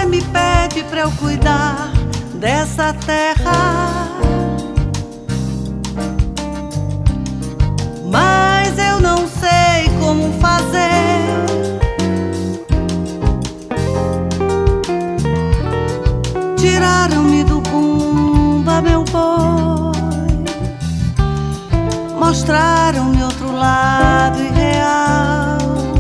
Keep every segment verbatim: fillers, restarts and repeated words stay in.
me pede pra eu cuidar dessa terra, mas eu não sei como fazer. Tiraram-me do bumba, meu boi, mostraram-me outro lado irreal.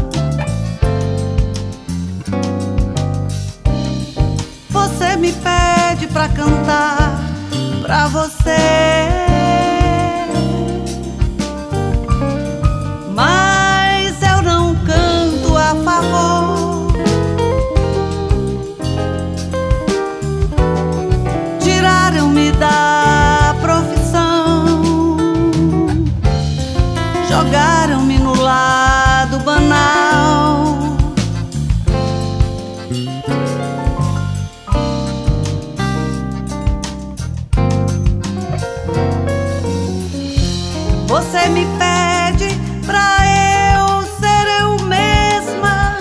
Você me pede pra cantar pra você, mas eu não canto a favor. Tiraram-me da profissão, jogaram-me no lado banal. Você me pede pra eu ser eu mesma,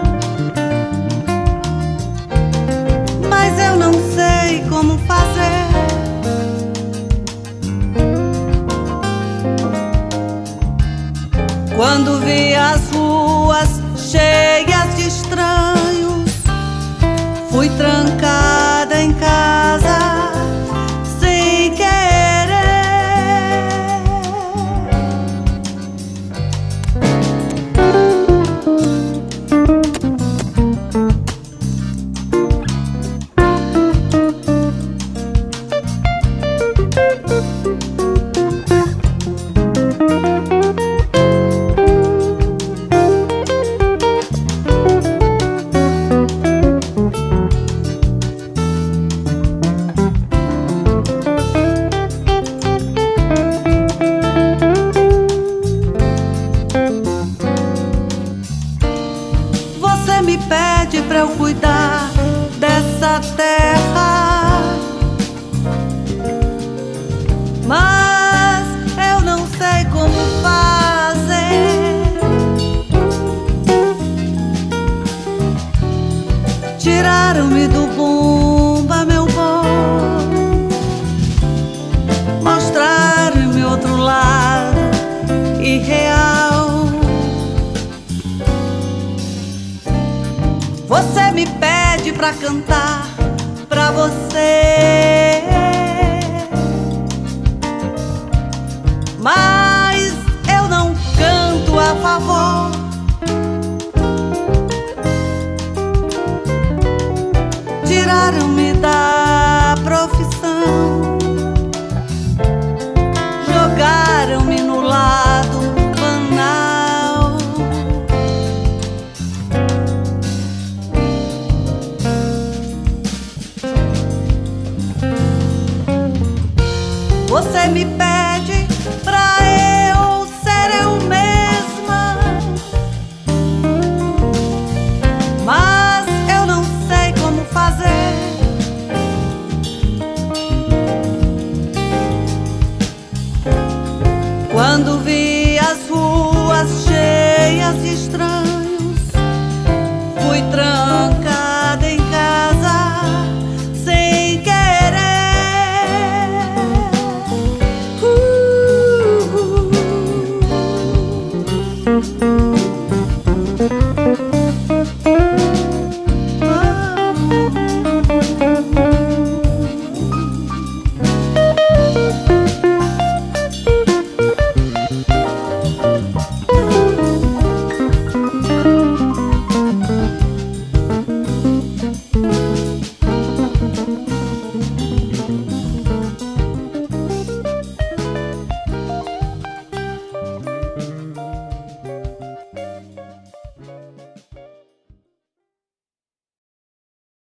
mas eu não sei como fazer. Quando vi as ruas cheias de estranhos, fui trancada em casa sem querer. Você me pede pra eu cuidar dessa terra, mas eu não sei como fazer. Tiraram-me do bumba, meu boi, mostraram-me outro lado irreal. Você me pede pra cantar pra você, mas eu não canto a favor. Tiraram-me